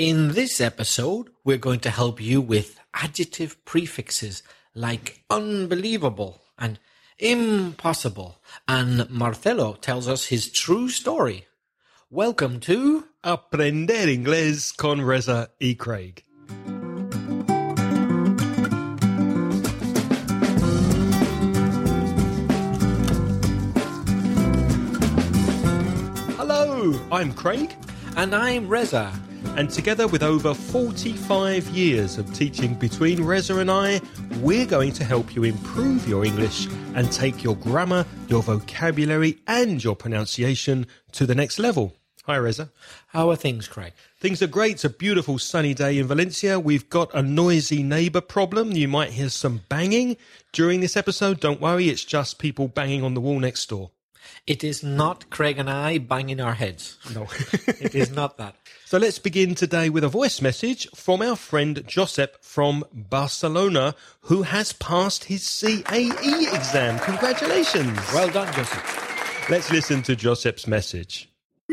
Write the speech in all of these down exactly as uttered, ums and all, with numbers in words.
In this episode, we're going to help you with adjective prefixes like unbelievable and impossible. And Marcelo tells us his true story. Welcome to Aprender Inglés con Reza y Craig. Hello, I'm Craig. And I'm Reza. And together with over forty-five years of teaching between Reza and I, we're going to help you improve your English and take your grammar, your vocabulary and your pronunciation to the next level. Hi, Reza. How are things, Craig? Things are great. It's a beautiful sunny day in Valencia. We've got a noisy neighbour problem. You might hear some banging during this episode. Don't worry, it's just people banging on the wall next door. It is not Craig and I banging our heads. No. It is not that. So let's begin today with a voice message from our friend Josep from Barcelona, who has passed his C A E exam. Congratulations. Well done, Josep. Let's listen to Josep's message.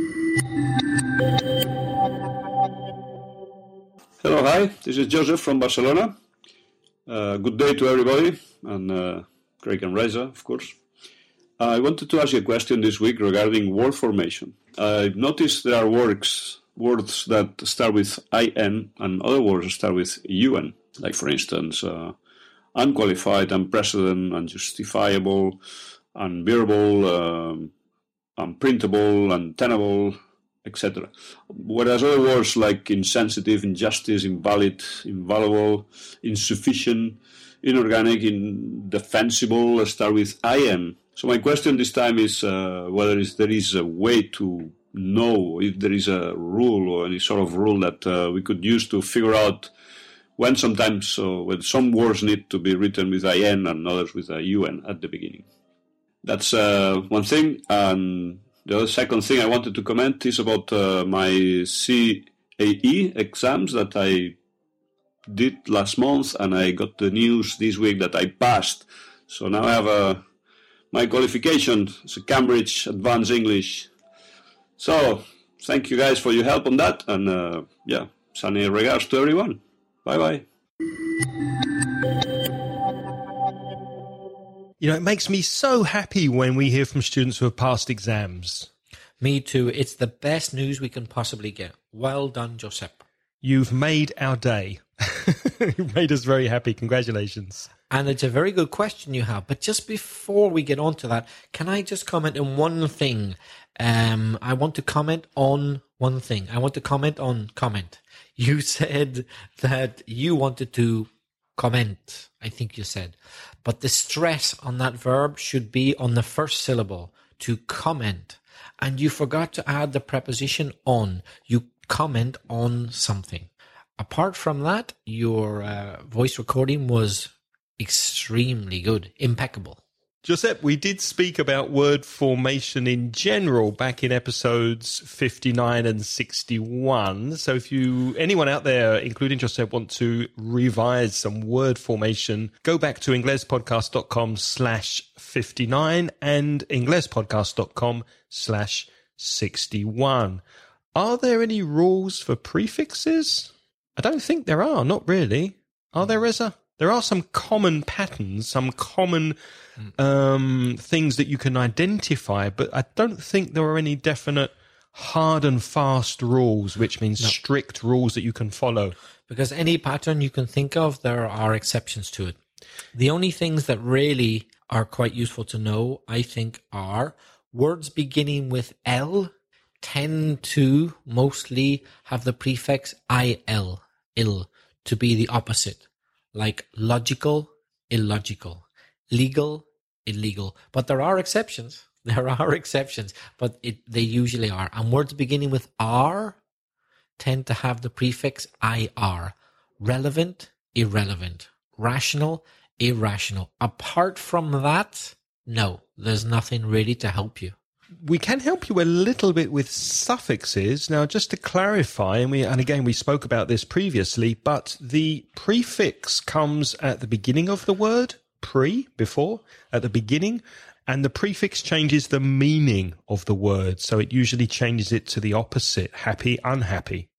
Hello, hi. This is Joseph from Barcelona. Uh, good day to everybody, and uh, Craig and Reza, of course. I wanted to ask you a question this week regarding word formation. I've noticed there are words, words that start with I N and other words that start with U N. Like, for instance, uh, unqualified, unprecedented, unjustifiable, unbearable, um, unprintable, untenable, et cetera. Whereas other words like insensitive, injustice, invalid, invaluable, insufficient, inorganic, indefensible start with I N. So my question this time is uh, whether is, there is a way to know if there is a rule or any sort of rule that uh, we could use to figure out when sometimes uh, when some words need to be written with I N and others with a U N at the beginning. That's uh, one thing. And the other second thing I wanted to comment is about uh, my C A E exams that I did last month, and I got the news this week that I passed. So now I have a my qualification is a Cambridge Advanced English. So, thank you guys for your help on that. And, uh, yeah, sunny regards to everyone. Bye-bye. You know, it makes me so happy when we hear from students who have passed exams. Me too. It's the best news we can possibly get. Well done, Josep. You've made our day. You've made us very happy. Congratulations. And it's a very good question you have. But just before we get on to that, can I just comment on one thing? Um, I want to comment on one thing. I want to comment on comment. You said that you wanted to comment, I think you said. But the stress on that verb should be on the first syllable, to comment. And you forgot to add the preposition on. You comment on something. Apart from that, your uh, voice recording was extremely good, impeccable. Josep, we did speak about word formation in general back in episodes fifty-nine and sixty-one. So if you, anyone out there, including Josep, want to revise some word formation, go back to inglespodcast.com slash 59 and inglespodcast.com slash 61. Are there any rules for prefixes? I don't think there are, not really. Are there, Reza? There are some common patterns, some common um, things that you can identify, but I don't think there are any definite hard and fast rules, which means no. strict rules that you can follow. Because any pattern you can think of, there are exceptions to it. The only things that really are quite useful to know, I think, are words beginning with L tend to mostly have the prefix I L, ill, to be the opposite. Like logical, illogical, legal, illegal. But there are exceptions. There are exceptions, but it, they usually are. And words beginning with R tend to have the prefix I R. Relevant, irrelevant. Rational, irrational. Apart from that, no, there's nothing really to help you. We can help you a little bit with suffixes. Now, just to clarify, and we, and again, we spoke about this previously, but the prefix comes at the beginning of the word, pre, before, at the beginning, and the prefix changes the meaning of the word. So it usually changes it to the opposite, happy, unhappy.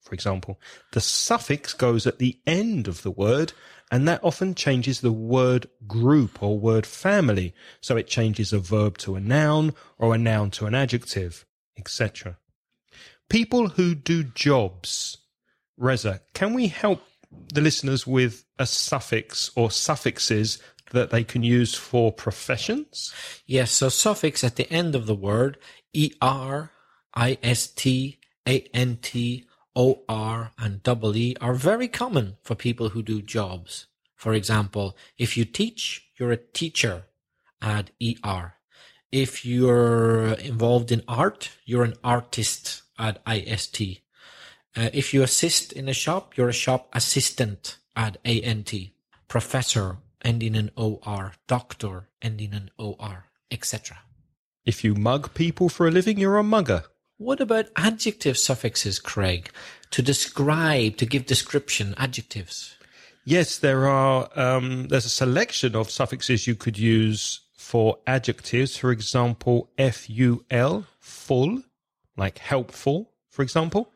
for example. The suffix goes at the end of the word, and that often changes the word group or word family. So it changes a verb to a noun or a noun to an adjective, et cetera. People who do jobs. Reza, can we help the listeners with a suffix or suffixes that they can use for professions? Yes, so suffix at the end of the word, er, ist, ant, or, and double e are very common for people who do jobs. For example, if you teach, you're a teacher, add er. If you're involved in art, you're an artist, add ist. Uh, if you assist in a shop, you're a shop assistant, add ant. Professor, ending in or. Doctor, ending in or, et cetera. If you mug people for a living, you're a mugger. What about adjective suffixes, Craig? To describe, to give description, adjectives. Yes, there are. Um, there's a selection of suffixes you could use for adjectives. For example, ful, full, like helpful, for example.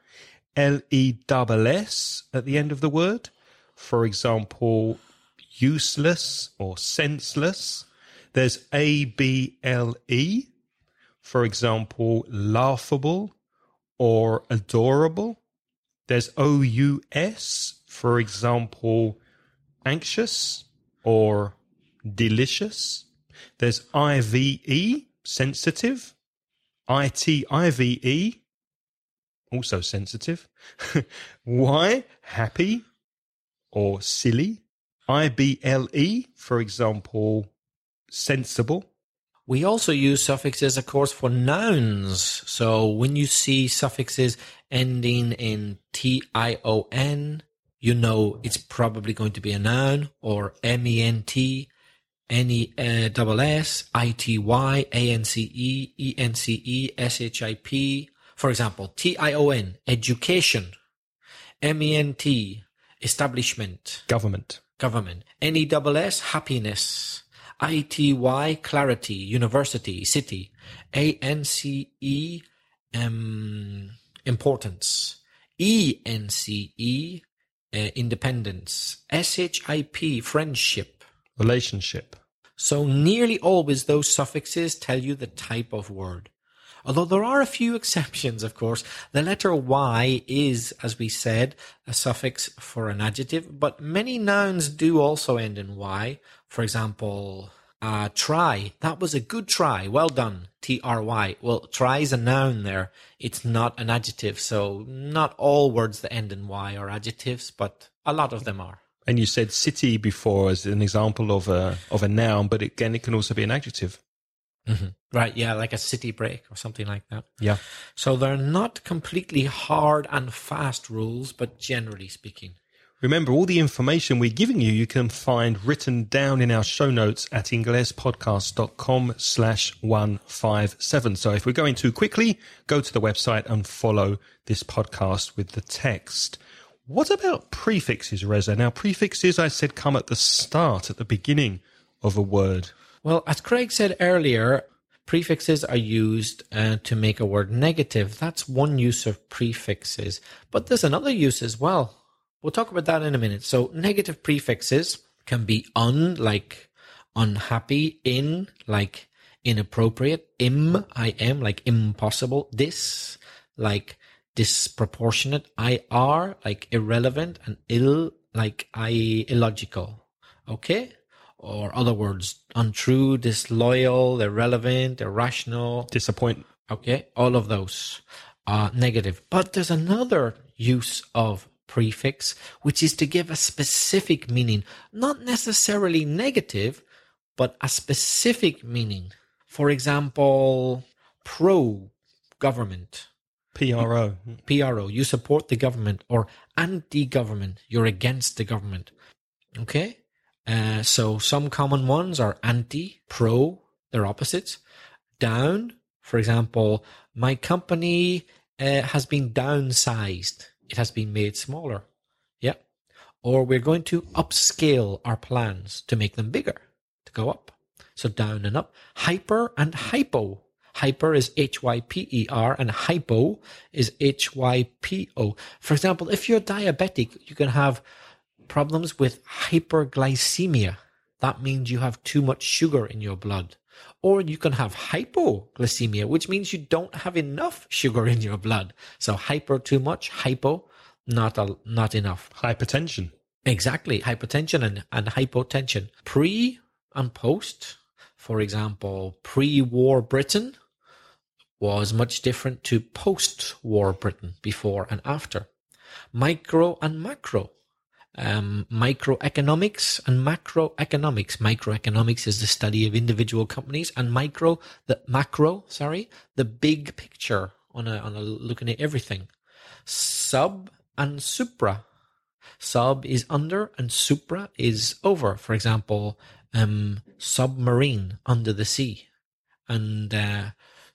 les at the end of the word. For example, useless or senseless. There's able, for example, laughable or adorable. There's ous, for example, anxious or delicious. There's ive, sensitive. itive, also sensitive. Y, happy or silly. ible, for example, sensible. We also use suffixes, of course, for nouns. So when you see suffixes ending in tion, you know it's probably going to be a noun, or ment, nes, ity, ance, ence, ship. For example, tion, education, ment, establishment, Government. government, nes, happiness, ity, clarity, university, city, ance, um, importance, ence, uh, independence, ship, friendship. Relationship. So nearly always those suffixes tell you the type of word. Although there are a few exceptions, of course. The letter Y is, as we said, a suffix for an adjective, but many nouns do also end in Y. For example, uh, try. That was a good try. Well done. T R Y. Well, try is a noun there. It's not an adjective, so not all words that end in Y are adjectives, but a lot of them are. And you said city before as an example of a of a noun, but again, it can also be an adjective. Mm-hmm. Right, yeah, like a city break or something like that. Yeah. So they're not completely hard and fast rules, but generally speaking. Remember, all the information we're giving you, you can find written down in our show notes at inglespodcast.com slash 157. So if we're going too quickly, go to the website and follow this podcast with the text. What about prefixes, Reza? Now, prefixes, I said, come at the start, at the beginning of a word. Well, as Craig said earlier, prefixes are used uh, to make a word negative. That's one use of prefixes. But there's another use as well. We'll talk about that in a minute. So negative prefixes can be un, like unhappy, in, like inappropriate, im, I am, like impossible, dis, like disproportionate, ir, like irrelevant, and ill, like I, illogical. Okay? Or other words, untrue, disloyal, irrelevant, irrational. Disappoint. Okay, all of those are negative. But there's another use of prefix, which is to give a specific meaning, not necessarily negative, but a specific meaning. For example, pro-government. P R O. P R O, you support the government, or anti-government, you're against the government. Okay? Uh, so some common ones are anti, pro, they're opposites. Down, for example, my company uh, has been downsized. It has been made smaller. Yeah. Or we're going to upscale our plans to make them bigger, to go up. So down and up. Hyper and hypo. Hyper is H Y P E R and hypo is H Y P O. For example, if you're diabetic, you can have problems with hyperglycemia. That means you have too much sugar in your blood. Or you can have hypoglycemia, which means you don't have enough sugar in your blood. So hyper, too much, hypo, not a, not enough. Hypertension. Exactly. Hypertension and, and hypotension. Pre and post, for example, pre-war Britain was much different to post-war Britain, before and after. Micro and macro. Um, microeconomics and macroeconomics. Microeconomics is the study of individual companies, and micro, the macro, sorry, the big picture on a, on a looking at everything. Sub and supra. Sub is under and supra is over. For example, um, submarine, under the sea, and uh,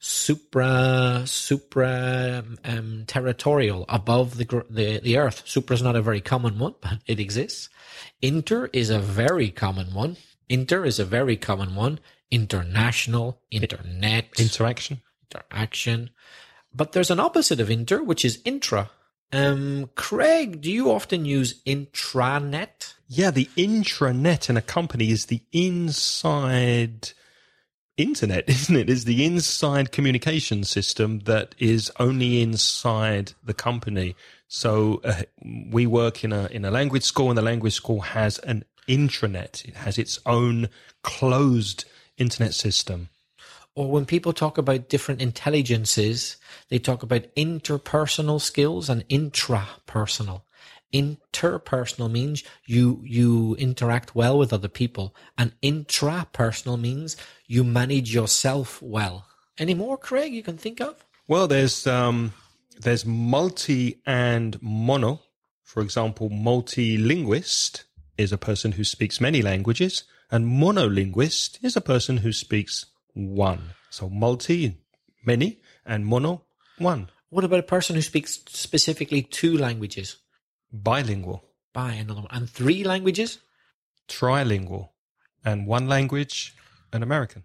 supra supra um, territorial, above the, the the earth. Supra is not a very common one, but it exists. Inter is a very common one. Inter is a very common one. International, internet, Interaction. interaction. But there's an opposite of inter, which is intra. Um, Craig, do you often use intranet? Yeah, the intranet in a company is the inside internet, isn't it? Is the inside communication system that is only inside the company. So uh, we work in a in a language school, and the language school has an intranet. It has its own closed internet system. Or when people talk about different intelligences, they talk about interpersonal skills and intrapersonal. Interpersonal means you you interact well with other people, and intrapersonal means you manage yourself well. Any more, Craig, you can think of? Well, there's um, there's multi and mono. For example, multilinguist is a person who speaks many languages, and monolinguist is a person who speaks one. So multi, many, and mono, one. What about a person who speaks specifically two languages? Bilingual. By another one. And three languages? Trilingual. And one language, an American.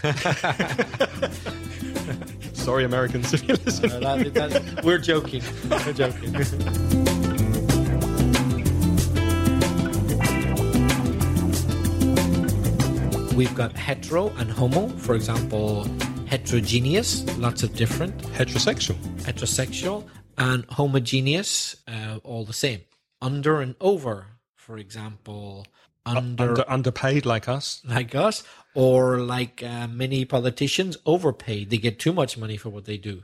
Sorry, Americans, if you listen. Uh, that, that, we're joking. We're joking. We've got hetero and homo. For example, heterogeneous, lots of different. Heterosexual. Heterosexual. And homogeneous, uh, all the same. Under and over, for example, under, Under underpaid like us. like us, or like uh, many politicians, overpaid. They get too much money for what they do.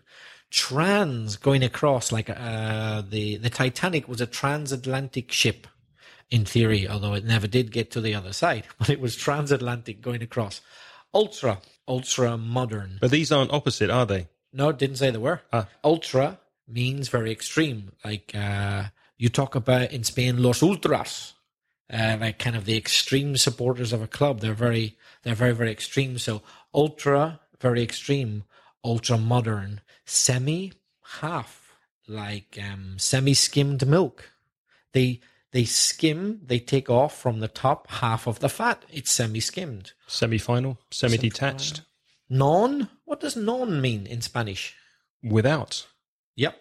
Trans, going across, like uh, the the Titanic was a transatlantic ship, in theory, although it never did get to the other side. But it was transatlantic going across. Ultra, ultra modern. But these aren't opposite, are they? No, it didn't say they were. Ah. Ultra means very extreme. Like uh, you talk about in Spain, los ultras, uh, like kind of the extreme supporters of a club. They're very, they're very, very extreme. So ultra, very extreme. Ultra modern. Semi, half, like um, semi-skimmed milk. They they skim, they take off from the top half of the fat. It's semi-skimmed. Semi-final, semi-detached. Non, what does non mean in Spanish? Without. Yep.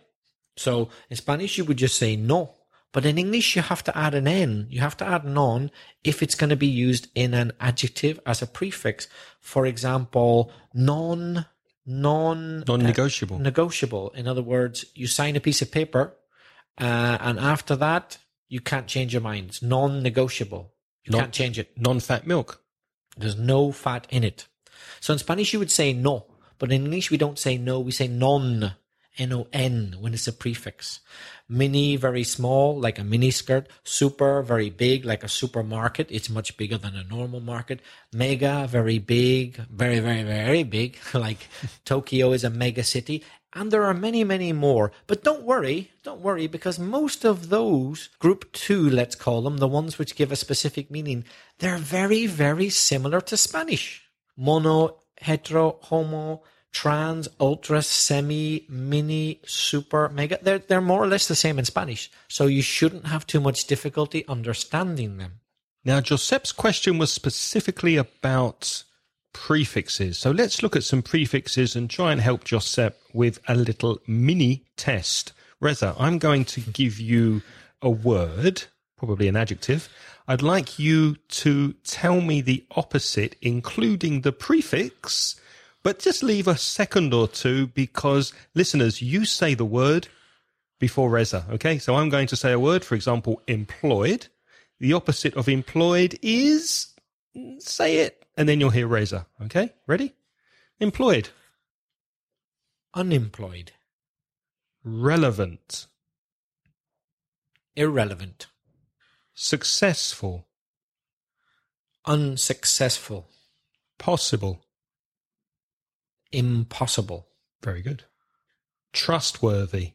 So in Spanish, you would just say no. But in English, you have to add an N. You have to add non if it's going to be used in an adjective as a prefix. For example, non, non... Non-negotiable. Uh, negotiable. In other words, you sign a piece of paper, uh, and after that, you can't change your mind. It's non-negotiable. You Non- can't change it. Non-fat milk. There's no fat in it. So in Spanish, you would say no. But in English, we don't say no. We say non. N O N when it's a prefix. Mini, very small, like a mini skirt. Super, very big, like a supermarket. It's much bigger than a normal market. Mega, very big, very, very, very big. Like Tokyo is a mega city. And there are many, many more. But don't worry, don't worry, because most of those, group two, let's call them, the ones which give a specific meaning, they're very, very similar to Spanish. Mono, hetero, homo, trans, ultra, semi, mini, super, mega. They're, they're more or less the same in Spanish. So you shouldn't have too much difficulty understanding them. Now, Giuseppe's question was specifically about prefixes. So let's look at some prefixes and try and help Josep with a little mini test. Reza, I'm going to give you a word, probably an adjective. I'd like you to tell me the opposite, including the prefix, but just leave a second or two because, listeners, you say the word before Reza, okay? So I'm going to say a word, for example, employed. The opposite of employed is, say it, and then you'll hear Reza, okay? Ready? Employed. Unemployed. Relevant. Irrelevant. Successful. Unsuccessful. Possible. Impossible. Very good. Trustworthy.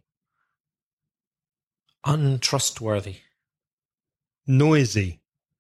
Untrustworthy. Noisy.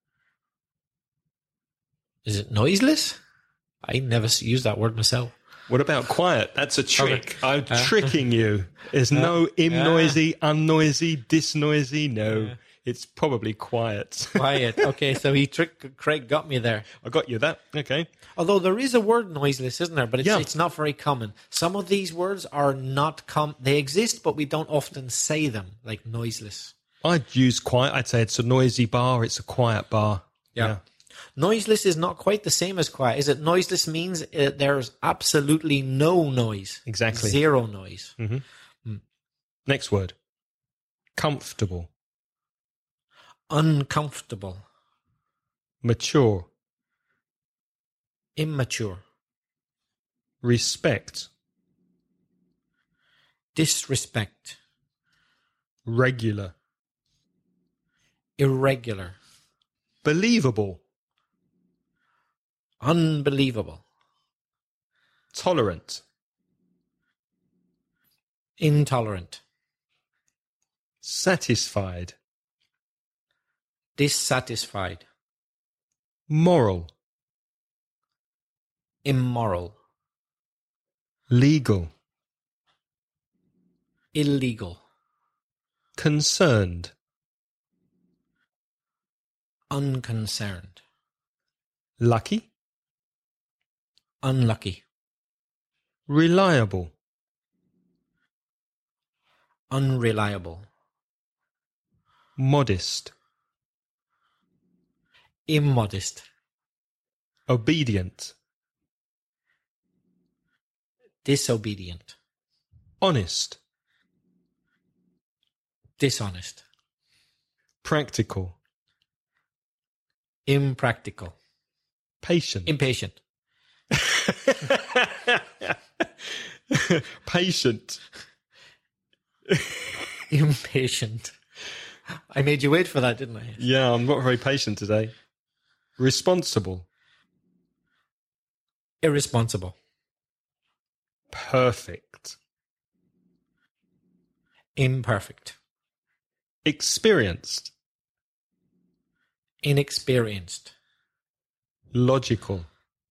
Is it noiseless? I never s- used that word myself. What about quiet? That's a trick. Okay. I'm Uh, tricking you. There's no im uh, noisy, unnoisy, disnoisy. No, uh, it's probably quiet. Quiet. Okay, so he tricked. Craig got me there. I got you that. Okay. Although there is a word noiseless, isn't there? But it's Yeah. it's not very common. Some of these words are not com. They exist, but we don't often say them, like noiseless. I'd use quiet. I'd say it's a noisy bar. It's a quiet bar. Yeah. Noiseless is not quite the same as quiet, is it? Noiseless means uh, there's absolutely no noise. Exactly. Zero noise. Next word. Comfortable. Uncomfortable. Mature. Immature. Respect. Disrespect. Regular. Irregular. Believable. Unbelievable. Tolerant. Intolerant. Satisfied. Dissatisfied. Moral. Immoral. Legal. Illegal. Concerned. Unconcerned. Lucky. Unlucky. Reliable. Unreliable. Modest. Immodest. Obedient. Disobedient. Honest. Dishonest. Practical. Impractical. Patient. Impatient. Patient. Impatient. I made you wait for that, didn't I? Yeah, I'm not very patient today. Responsible. Irresponsible. Perfect. Imperfect. Experienced. Inexperienced. Logical.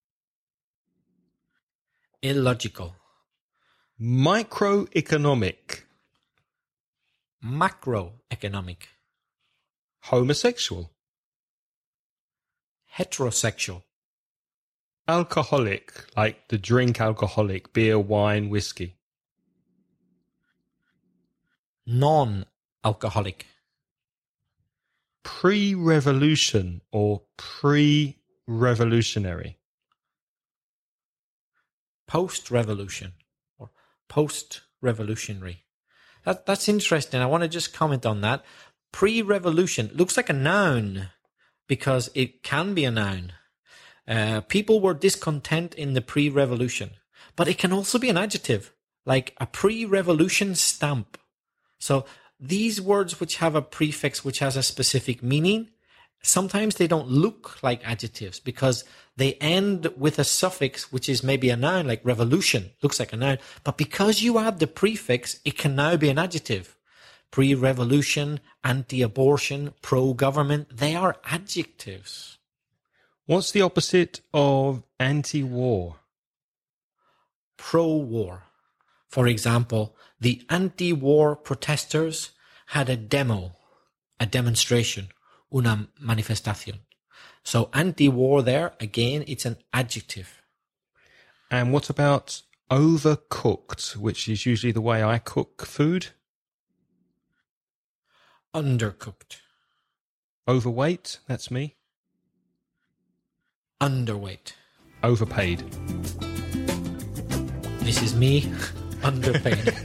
Illogical. Microeconomic. Macroeconomic. Homosexual. Heterosexual. Alcoholic, like the drink alcoholic, beer, wine, whiskey. Non-alcoholic. Pre-revolution or pre-revolutionary. Post-revolution or post-revolutionary. That, that's interesting. I want to just comment on that. Pre-revolution looks like a noun because it can be a noun. Uh, people were discontent in the pre-revolution, but it can also be an adjective, like a pre-revolution stamp. So these words which have a prefix which has a specific meaning, sometimes they don't look like adjectives because they end with a suffix which is maybe a noun, like revolution, looks like a noun. But because you add the prefix, it can now be an adjective. Pre-revolution, anti-abortion, pro-government, they are adjectives. What's the opposite of anti-war? Pro-war. For example, the anti-war protesters had a demo, a demonstration, una manifestación. So anti-war there, again, it's an adjective. And what about overcooked, which is usually the way I cook food? Undercooked. Overweight, that's me. Underweight. Overpaid. This is me. Underpaid.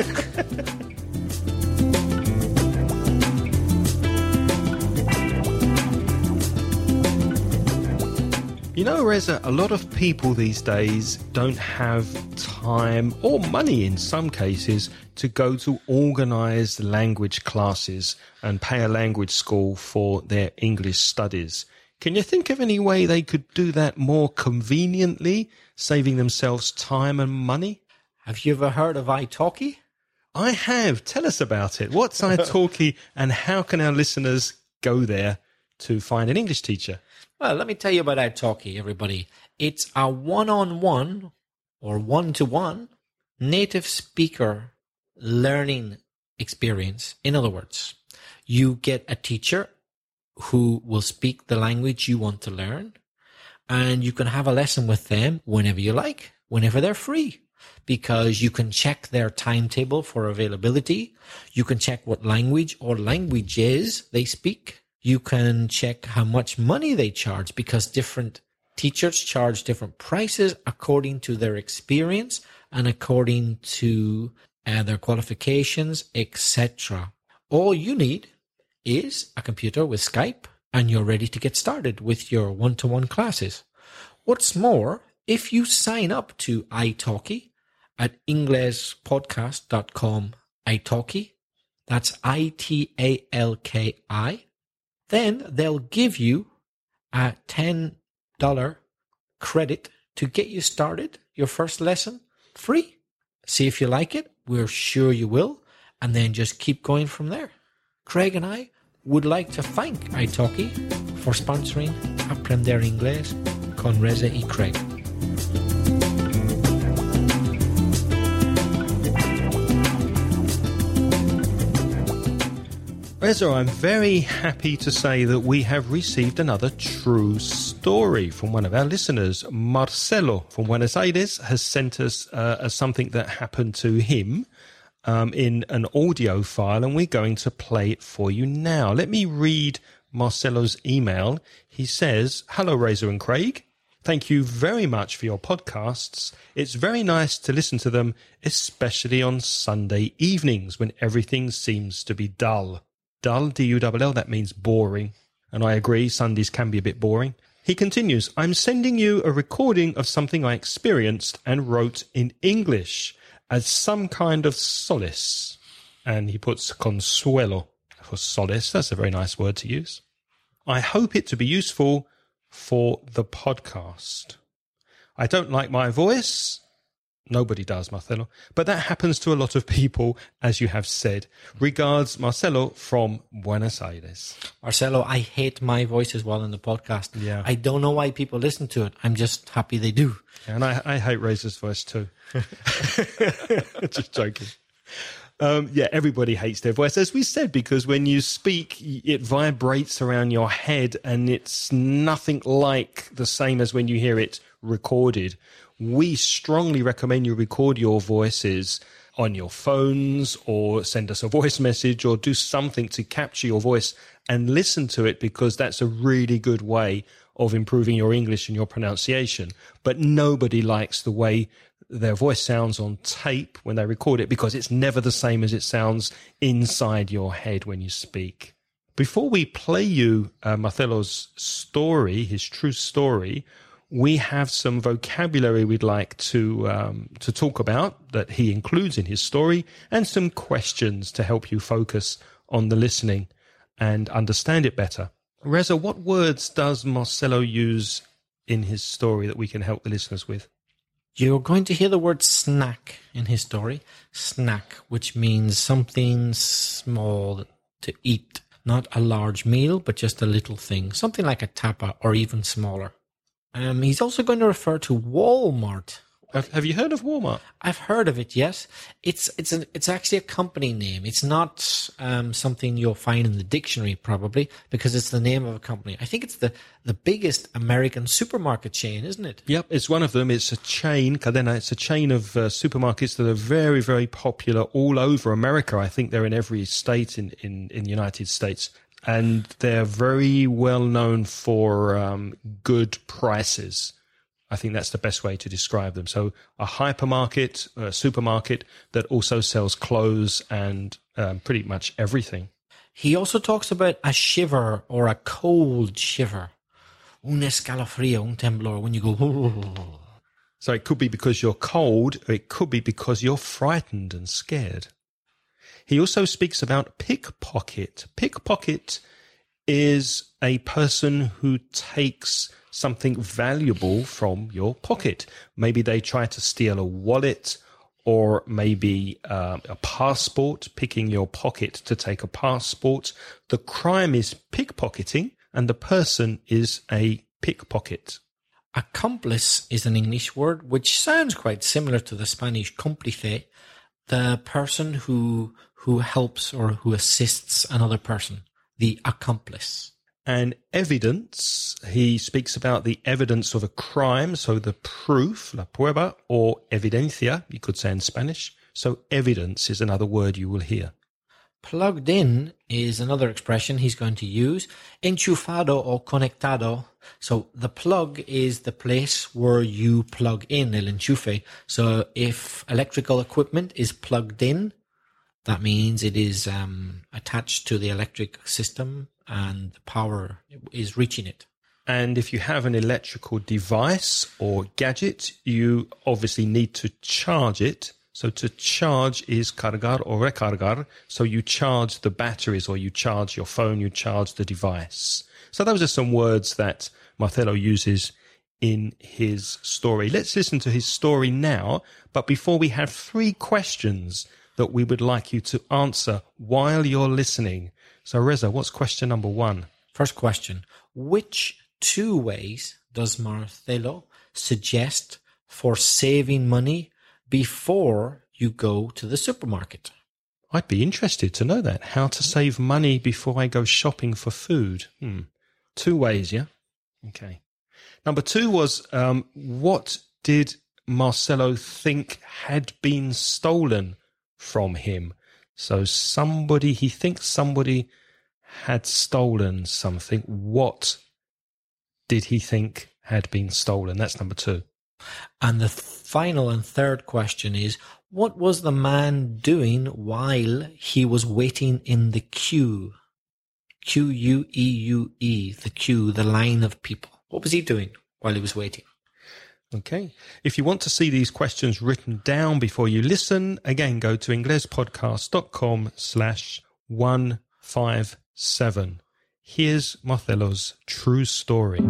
You know, Reza, a lot of people these days don't have time or money in some cases to go to organised language classes and pay a language school for their English studies. Can you think of any way they could do that more conveniently, saving themselves time and money? Have you ever heard of italki? I have. Tell us about it. What's italki and how can our listeners go there to find an English teacher? Well, let me tell you about italki, everybody. It's a one-on-one or one-to-one native speaker learning experience. In other words, you get a teacher who will speak the language you want to learn, and you can have a lesson with them whenever you like, whenever they're free, because you can check their timetable for availability. You can check what language or languages they speak. You can check how much money they charge, because different teachers charge different prices according to their experience and according to uh, their qualifications, et cetera. All you need is a computer with Skype, and you're ready to get started with your one-to-one classes. What's more, if you sign up to italki at inglespodcast dot com, italki, that's I T A L K I, then they'll give you a ten dollars credit to get you started, your first lesson, free. See if you like it. We're sure you will. And then just keep going from there. Craig and I would like to thank italki for sponsoring Aprender Inglés con Reza y Craig. Reza, I'm very happy to say that we have received another true story from one of our listeners. Marcelo from Buenos Aires has sent us uh, something that happened to him um, in an audio file, and we're going to play it for you now. Let me read Marcelo's email. He says, "Hello, Reza and Craig. Thank you very much for your podcasts. It's very nice to listen to them, especially on Sunday evenings when everything seems to be dull." Dull, D U L L, that means boring. And I agree, Sundays can be a bit boring. He continues, "I'm sending you a recording of something I experienced and wrote in English as some kind of solace." And he puts consuelo for solace. That's a very nice word to use. "I hope it to be useful for the podcast. I don't like my voice." Nobody does, Marcelo. "But that happens to a lot of people, as you have said. Regards, Marcelo from Buenos Aires." Marcelo, I hate my voice as well in the podcast. Yeah. I don't know why people listen to it. I'm just happy they do. And I, I hate Reza's voice too. Just joking. Um, yeah, everybody hates their voice, as we said, because when you speak, it vibrates around your head and it's nothing like the same as when you hear it recorded. We strongly recommend you record your voices on your phones or send us a voice message or do something to capture your voice and listen to it, because that's a really good way of improving your English and your pronunciation. But nobody likes the way their voice sounds on tape when they record it, because it's never the same as it sounds inside your head when you speak. Before we play you uh, Marcelo's story, his true story, we have some vocabulary we'd like to um, to talk about that he includes in his story, and some questions to help you focus on the listening and understand it better. Reza, what words does Marcelo use in his story that we can help the listeners with? You're going to hear the word snack in his story. Snack, which means something small to eat. Not a large meal, but just a little thing. Something like a tapa or even smaller. Um, he's also going to refer to Walmart. Have, have you heard of Walmart? I've heard of it, yes. It's it's an, it's actually a company name. It's not um, something you'll find in the dictionary, probably, because it's the name of a company. I think it's the, the biggest American supermarket chain, isn't it? Yep, it's one of them. It's a chain, cadena. It's a chain of uh, supermarkets that are very, very popular all over America. I think they're in every state in, in, in the United States. And they're very well known for um, good prices. I think that's the best way to describe them. So a hypermarket, a supermarket that also sells clothes and um, pretty much everything. He also talks about a shiver or a cold shiver. Un escalofrío, un temblor, when you go... Oh. So it could be because you're cold, or it could be because you're frightened and scared. He also speaks about pickpocket. Pickpocket is a person who takes something valuable from your pocket. Maybe they try to steal a wallet, or maybe uh, a passport, picking your pocket to take a passport. The crime is pickpocketing, and the person is a pickpocket. Accomplice is an English word which sounds quite similar to the Spanish cómplice, the person who who helps or who assists another person, the accomplice. And evidence, he speaks about the evidence of a crime, so the proof, la prueba, or evidencia, you could say in Spanish. So evidence is another word you will hear. Plugged in is another expression he's going to use. Enchufado or conectado. So the plug is the place where you plug in, el enchufe. So if electrical equipment is plugged in, that means it is um, attached to the electric system and the power is reaching it. And if you have an electrical device or gadget, you obviously need to charge it. So to charge is cargar or recargar. So you charge the batteries, or you charge your phone, you charge the device. So those are some words that Marcelo uses in his story. Let's listen to his story now. But before, we have three questions that we would like you to answer while you're listening. So Reza, what's question number one? First question. Which two ways does Marcelo suggest for saving money before you go to the supermarket? I'd be interested to know that. How to save money before I go shopping for food. Hmm. Two ways, yeah? Okay. Number two was, um, what did Marcelo think had been stolen from him? So somebody, he thinks somebody had stolen something. What did he think had been stolen? That's number two. And the th- final and third question is, what was the man doing while he was waiting in the queue? Q U E U E, the queue, the line of people. What was he doing while he was waiting? Okay. If you want to see these questions written down before you listen, again, go to inglespodcast.com slash 157. Here's Marcelo's true story.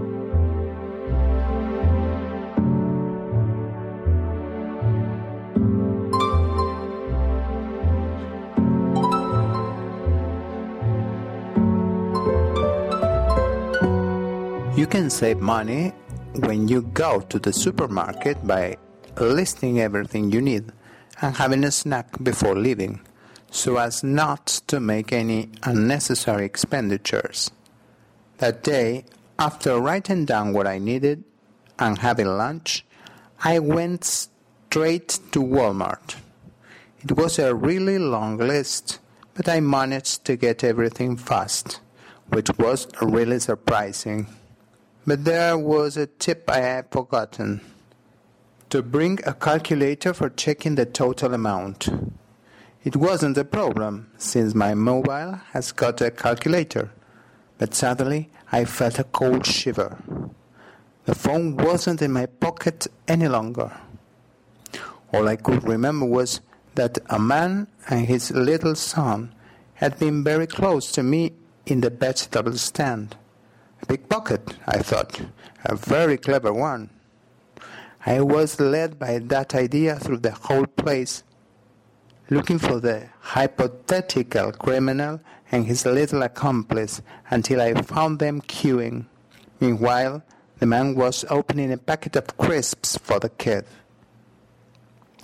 You can save money when you go to the supermarket by listing everything you need and having a snack before leaving, so as not to make any unnecessary expenditures. That day, after writing down what I needed and having lunch, I went straight to Walmart. It was a really long list, but I managed to get everything fast, which was really surprising. But there was a tip I had forgotten: to bring a calculator for checking the total amount. It wasn't a problem, since my mobile has got a calculator, but suddenly I felt a cold shiver. The phone wasn't in my pocket any longer. All I could remember was that a man and his little son had been very close to me in the vegetable stand. A pickpocket, I thought, a very clever one. I was led by that idea through the whole place, looking for the hypothetical criminal and his little accomplice until I found them queuing. Meanwhile, the man was opening a packet of crisps for the kid.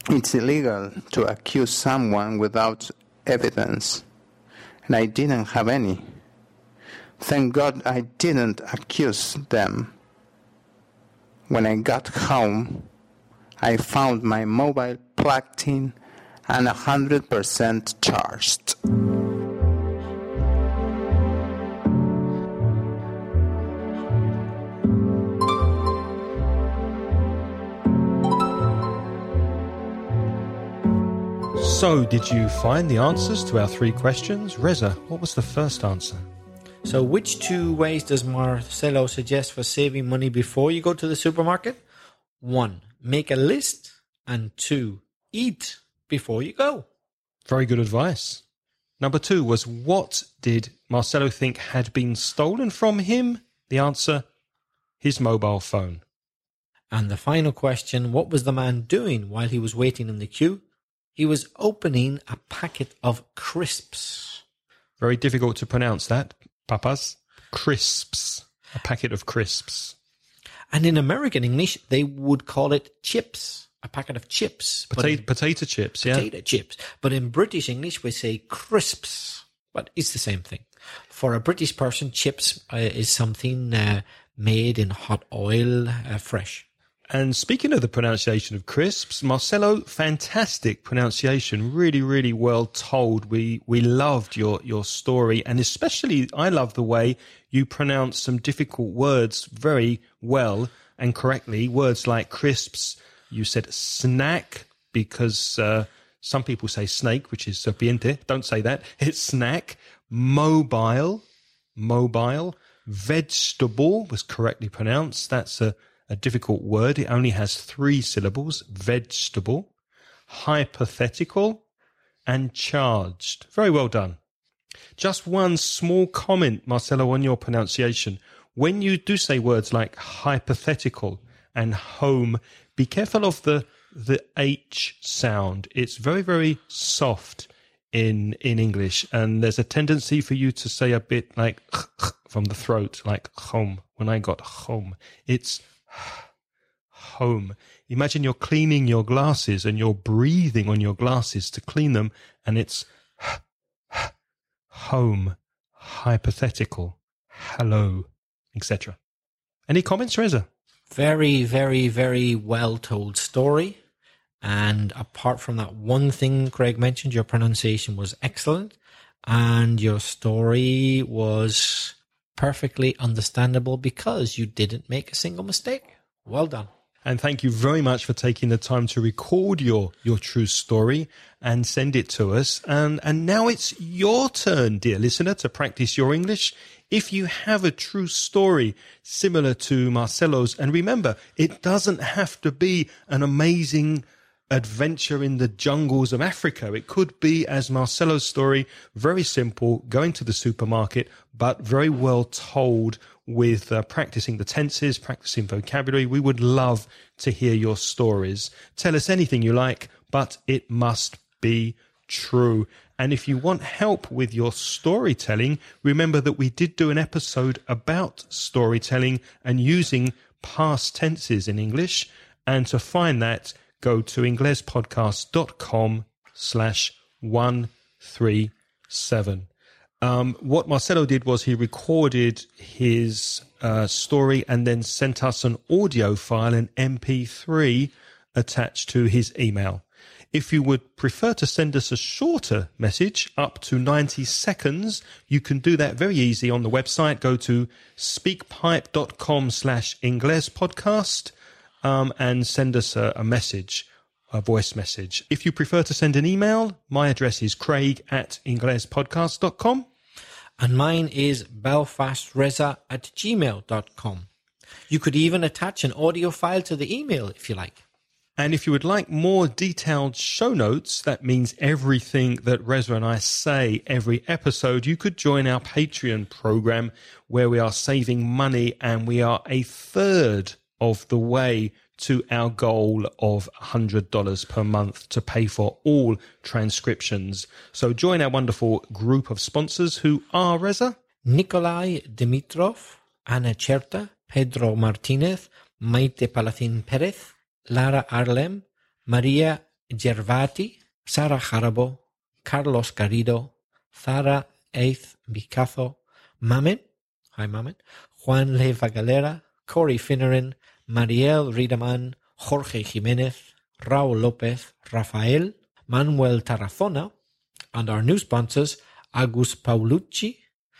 It's illegal to accuse someone without evidence, and I didn't have any. Thank God I didn't accuse them. When I got home, I found my mobile plugged in and one hundred percent charged. So, did you find the answers to our three questions? Reza, what was the first answer? So which two ways does Marcelo suggest for saving money before you go to the supermarket? One, make a list. And two, eat before you go. Very good advice. Number two was, what did Marcelo think had been stolen from him? The answer, his mobile phone. And the final question, what was the man doing while he was waiting in the queue? He was opening a packet of crisps. Very difficult to pronounce that, papas. Crisps. A packet of crisps. And in American English, they would call it chips. A packet of chips. Potato, in, potato chips, yeah. Potato chips. But in British English, we say crisps. But it's the same thing. For a British person, chips uh, is something uh, made in hot oil, uh, fresh. And speaking of the pronunciation of crisps, Marcelo, fantastic pronunciation, really, really well told. We we loved your, your story, and especially I love the way you pronounce some difficult words very well and correctly. Words like crisps, you said snack, because uh, some people say snake, which is serpiente. Don't say that. It's snack. Mobile, mobile. Vegetable was correctly pronounced. That's a A difficult word. It only has three syllables. Vegetable, hypothetical, and charged. Very well done. Just one small comment, Marcelo, on your pronunciation. When you do say words like hypothetical and home, be careful of the the H sound. It's very, very soft in in English, and there's a tendency for you to say a bit like from the throat, like home. When I got home, it's home. Imagine you're cleaning your glasses and you're breathing on your glasses to clean them, and it's home, hypothetical, hello, et cetera. Any comments, Reza? Very, very, very well told story. And apart from that one thing Craig mentioned, your pronunciation was excellent, and your story was perfectly understandable because you didn't make a single mistake. Well done. And thank you very much for taking the time to record your, your true story and send it to us. And, and now it's your turn, dear listener, to practice your English. If you have a true story similar to Marcelo's, and remember, it doesn't have to be an amazing adventure in the jungles of Africa. It could be, as Marcelo's story, very simple, going to the supermarket, but very well told with uh, practicing the tenses, practicing vocabulary. We would love to hear your stories. Tell us anything you like, but it must be true. And if you want help with your storytelling, remember that we did do an episode about storytelling and using past tenses in English. And to find that, go to inglespodcast.com slash 137. Um, what Marcelo did was he recorded his uh, story and then sent us an audio file, an M P three, attached to his email. If you would prefer to send us a shorter message, up to ninety seconds, you can do that very easy on the website. Go to speakpipe.com slash inglespodcast um, and send us a, a message, a voice message. If you prefer to send an email, my address is craig at inglespodcast dot com. And mine is belfastreza at gmail dot com. You could even attach an audio file to the email if you like. And if you would like more detailed show notes, that means everything that Reza and I say every episode, you could join our Patreon program where we are saving money and we are a third of the way to our goal of one hundred dollars per month to pay for all transcriptions. So join our wonderful group of sponsors who are, Reza? Nikolai Dimitrov, Ana Cherta, Pedro Martinez, Maite Palacin Perez, Lara Arlem, Maria Gervati, Sara Jarabo, Carlos Garrido, Zara Eith Bicazo, Mamen, hi Mamen, Juan Leva Galera, Corey Finneran, Mariel Riedemann, Jorge Jimenez, Raul Lopez, Rafael, Manuel Tarazona, and our new sponsors, Agus Paulucci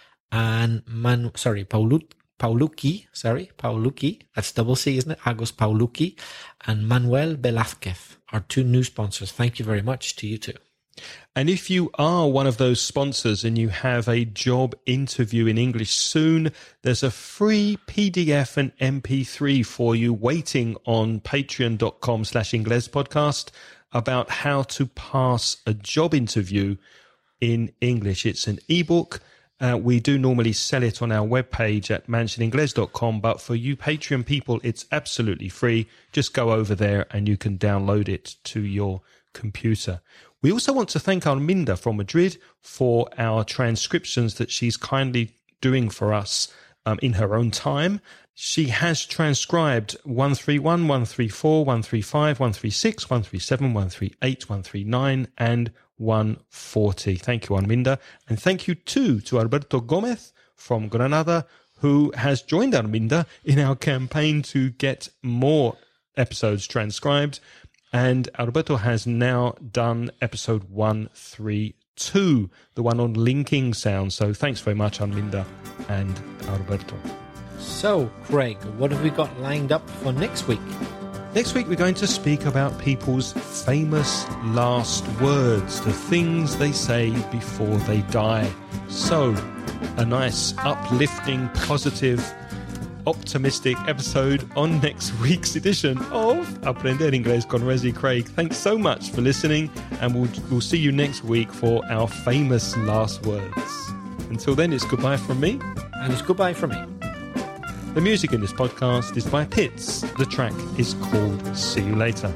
and Man, sorry, Paulut, Paulucci, sorry, Paulucci, that's double C, isn't it? Agus Paulucci and Manuel Velázquez, our two new sponsors. Thank you very much to you two. And if you are one of those sponsors and you have a job interview in English soon, there's a free P D F and M P three for you waiting on patreon.com slash Ingles podcast about how to pass a job interview in English. It's an ebook. Uh, we do normally sell it on our webpage at mansion ingles dot com, but for you Patreon people, it's absolutely free. Just go over there and you can download it to your computer. We also want to thank Arminda from Madrid for our transcriptions that she's kindly doing for us um, in her own time. She has transcribed one three one, one three four, one three five, one three six, one three seven, one three eight, one three nine, and one forty. Thank you, Arminda. And thank you too to Alberto Gomez from Granada, who has joined Arminda in our campaign to get more episodes transcribed. And Alberto has now done episode one thirty-two, the one on linking sound. So thanks very much, Arminda and Alberto. So, Craig, what have we got lined up for next week? Next week, we're going to speak about people's famous last words, the things they say before they die. So, a nice, uplifting, positive, optimistic episode on next week's edition of Aprender Inglés con Rezi Craig. Thanks so much for listening, and we'll, we'll see you next week for our famous last words. Until then, it's goodbye from me. And it's goodbye from me. The music in this podcast is by Pitts. The track is called See You Later.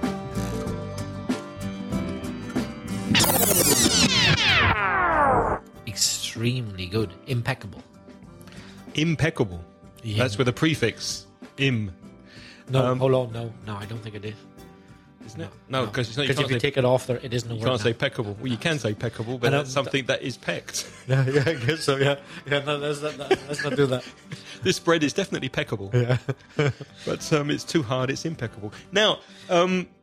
Extremely good. Impeccable. Impeccable. Yeah. That's with a prefix. Im. No, Um, hold on. No, no, I don't think it is. Isn't it? No, because no. you, if can't you say, take it off there, it isn't a you word can't now. say peckable. Well, you can say peckable, but I know, that's something that is pecked. Yeah, yeah, I guess so, yeah. Yeah, no, let's not, let's not do that. This bread is definitely peckable. Yeah. But um, it's too hard, it's impeccable. Now, um,